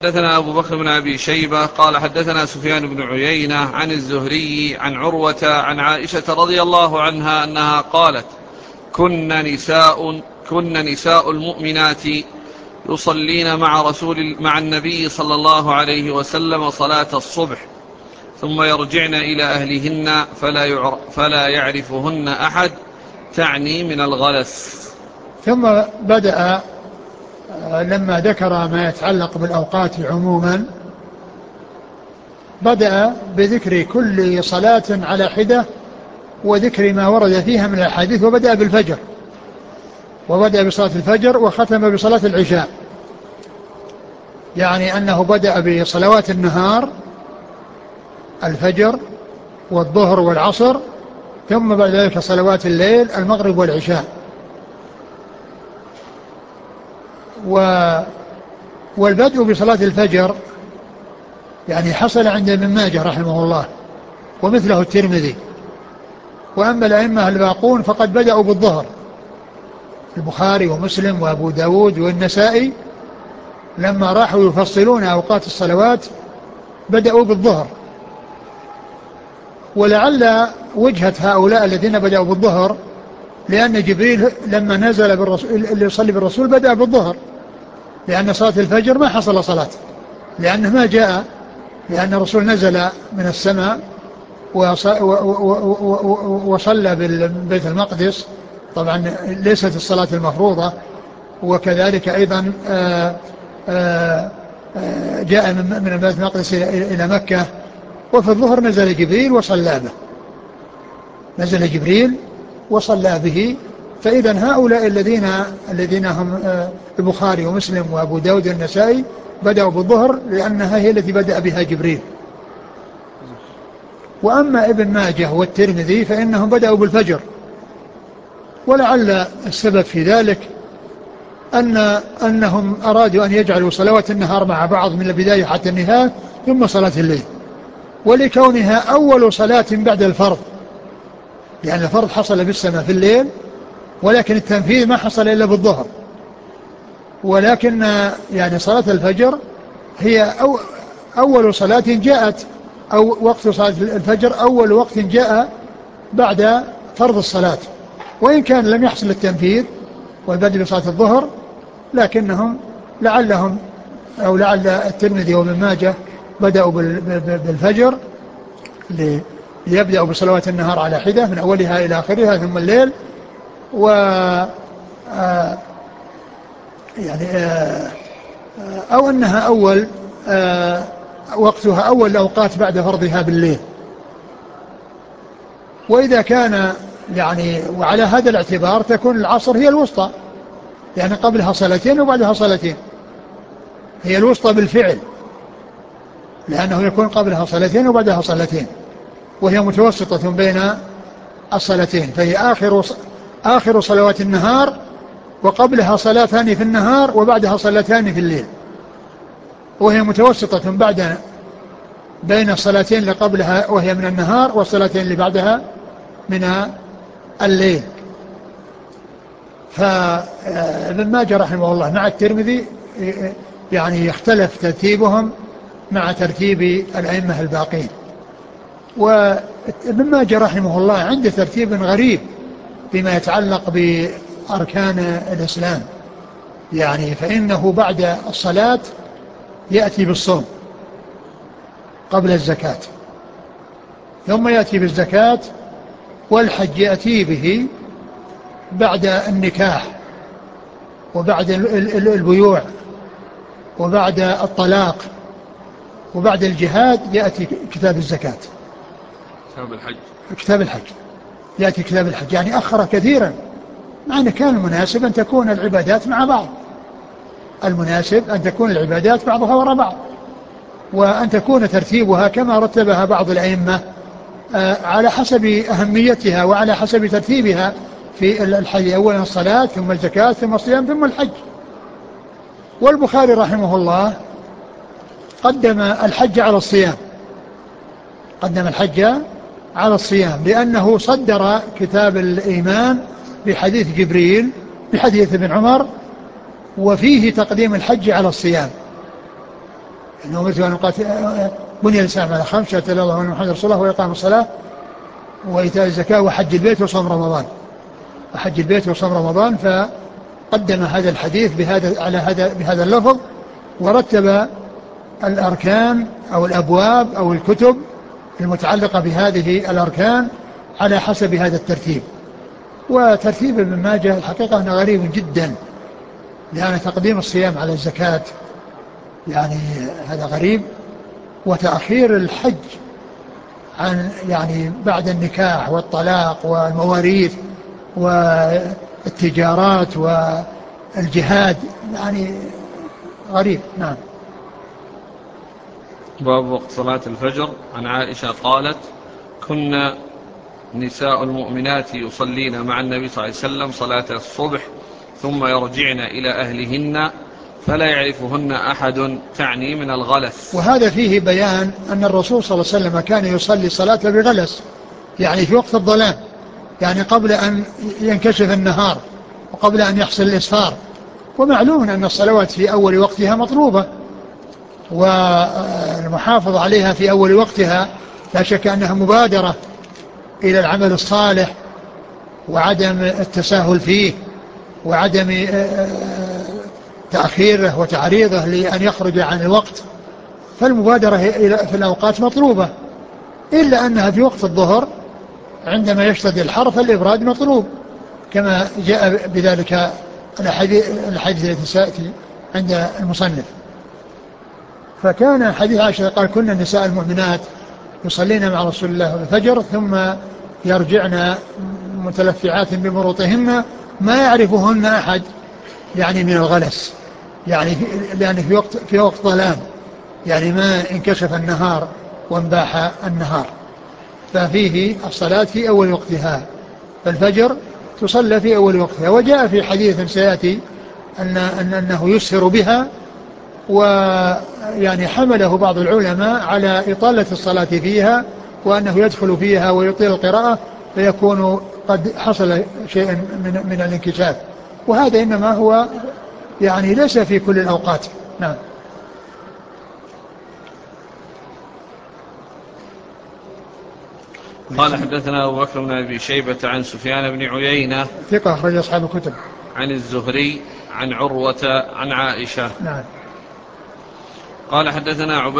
حدثنا أبو بكر بن أبي شيبة قال حدثنا سفيان بن عيينة عن الزهري عن عروة عن عائشة رضي الله عنها أنها قالت: كن نساء المؤمنات يصلين مع النبي صلى الله عليه وسلم صلاة الصبح ثم يرجعن إلى أهلهن فلا يعرفهن أحد، تعني من الغلس. ثم بدأ لما ذكر ما يتعلق بالأوقات عموما بدأ بذكر كل صلاة على حدة وذكر ما ورد فيها من الحديث، وبدأ بالفجر، وبدأ بصلاة الفجر وختم بصلاة العشاء، يعني أنه بدأ بصلوات النهار الفجر والظهر والعصر، ثم بعد ذلك صلوات الليل المغرب والعشاء. والبدء بصلاة الفجر يعني حصل عند ابن ماجه رحمه الله ومثله الترمذي، وأما الأئمة الباقون فقد بدأوا بالظهر، البخاري ومسلم وأبو داود والنسائي لما راحوا يفصلون أوقات الصلوات بدأوا بالظهر. ولعل وجهة هؤلاء الذين بدأوا بالظهر لأن جبريل لما نزل اللي يصلي بالرسول بدأ بالظهر، لأن صلاة الفجر ما حصل صلاة، لأنه ما جاء، لأن الرسول نزل من السماء وصلى بالبيت المقدس، طبعا ليست الصلاة المفروضة، وكذلك أيضا جاء من البيت المقدس إلى مكة، وفي الظهر نزل جبريل وصلى به، نزل جبريل وصلى به. فإذا هؤلاء الذين هم البخاري ومسلم وأبو داود والنسائي بدأوا بالظهر لأنها هي التي بدأ بها جبريل. وأما ابن ماجه والترمذي فإنهم بدأوا بالفجر، ولعل السبب في ذلك أنهم أرادوا أن يجعلوا صلوات النهار مع بعض من البداية حتى النهاية ثم صلاة الليل، ولكونها أول صلاة بعد الفرض، لأن الفرض حصل بالسماء في الليل، ولكن التنفيذ ما حصل إلا بالظهر. ولكن يعني صلاة الفجر هي أول صلاة جاءت، أو وقت صلاة الفجر أول وقت جاء بعد فرض الصلاة، وإن كان لم يحصل التنفيذ والبدء بصلاة الظهر، لكنهم لعلهم أو لعل الترمذي وابن ماجه بدأوا بالفجر ليبدأوا بصلوات النهار على حدة من أولها إلى آخرها ثم الليل. و يعني أو أنها أول وقتها أول الأوقات بعد فرضها بالليل. وإذا كان يعني وعلى هذا الاعتبار تكون العصر هي الوسطى، يعني قبلها صلاتين وبعدها صلاتين، هي الوسطى بالفعل، لأنه يكون قبلها صلاتين وبعدها صلاتين، وهي متوسطة بين الصلاتين، فهي آخر صلوات النهار، وقبلها صلاتان في النهار وبعدها صلاتان في الليل، وهي متوسطة بين الصلاتين اللي قبلها وهي من النهار والصلاتين اللي بعدها من الليل. فابن ماجه رحمه الله مع الترمذي يعني يختلف ترتيبهم مع ترتيب الأئمة الباقين. وابن ماجه رحمه الله عنده ترتيب غريب فيما يتعلق بأركان الإسلام، يعني فإنه بعد الصلاة يأتي بالصوم قبل الزكاة، ثم يأتي بالزكاة، والحج يأتي به بعد النكاح وبعد البيوع وبعد الطلاق وبعد الجهاد يأتي كتاب الزكاة، كتاب الحج يأتي كتاب الحج، يعني أخر كثيرا، مع أنه كان المناسب أن تكون العبادات مع بعض، المناسب أن تكون العبادات بعضها وراء بعض، وأن تكون ترتيبها كما رتبها بعض الأئمة على حسب أهميتها وعلى حسب ترتيبها في الحج، أولا الصلاة ثم الزكاة ثم الصيام ثم الحج. والبخاري رحمه الله قدم الحج على الصيام، قدم الحج على الصيام، لأنه صدر كتاب الإيمان بحديث جبريل بحديث ابن عمر، وفيه تقديم الحج على الصيام، إن أمرت أن أقاتل بني الإسلام على 5: شهادة الله وأن محمد رسول الله وإقام الصلاة وإيتاء الزكاة وحج البيت وصوم رمضان. وحج البيت وصوم رمضان. فقدم هذا الحديث بهذا اللفظ، ورتب الأركان أو الأبواب أو الكتب المتعلقة بهذه الأركان على حسب هذا الترتيب. وترتيب ابن ماجه الحقيقة أنه غريب جدا، لأن تقديم الصيام على الزكاة يعني هذا غريب، وتأخير الحج عن يعني بعد النكاح والطلاق والمواريث والتجارات والجهاد يعني غريب. نعم. باب وقت صلاة الفجر. عن عائشة قالت: كنا نساء المؤمنات يصلين مع النبي صلى الله عليه وسلم صلاة الصبح ثم يرجعن إلى أهلهن فلا يعرفهن أحد، تعني من الغلس. وهذا فيه بيان أن الرسول صلى الله عليه وسلم كان يصلي صلاة بغلس، يعني في وقت الظلام، يعني قبل أن ينكشف النهار وقبل أن يحصل الإسفار. ومعلوم أن الصلوات في أول وقتها مطلوبة، والمحافظة عليها في أول وقتها لا شك أنها مبادرة إلى العمل الصالح وعدم التساهل فيه وعدم تأخيره وتعريضه لأن يخرج عن الوقت. فالمبادرة في الأوقات مطلوبة، إلا أنها في وقت الظهر عندما يشتد الحر فالإبراد مطلوب، كما جاء بذلك الحديث التي سأتي عند المصنف. فكان حديث عائشة قال: كنا النساء المؤمنات يصلين مع رسول الله الفجر ثم يرجعن متلفعات بمروطهن ما يعرفهن أحد، يعني من الغلس، يعني لأن في وقت ظلام، يعني ما انكشف النهار وانباح النهار، ففيه الصلاة في أول وقتها، فالفجر تصلى في أول وقتها. وجاء في حديث سيأتي أنه يسهر بها، ويعني حمله بعض العلماء على إطالة الصلاة فيها، وأنه يدخل فيها ويطيل القراءة فيكون قد حصل شيء من الانكشاف، وهذا إنما هو يعني ليس في كل الأوقات. نعم. قال: حدثنا أبو بكر بن أبي شيبة عن سفيان بن عيينة ثقة أخرج أصحاب الكتب. عن الزهري عن عروة عن عائشة. نعم. قال: حدثنا